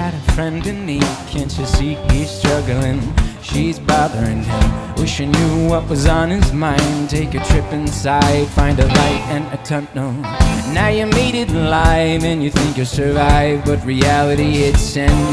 got a friend in need. Can't you see he's struggling? She's bothering him, wishing knew what was on his mind. Take a trip inside, find a light and a tunnel. Now you made it alive and you think you'll survive, but reality hits and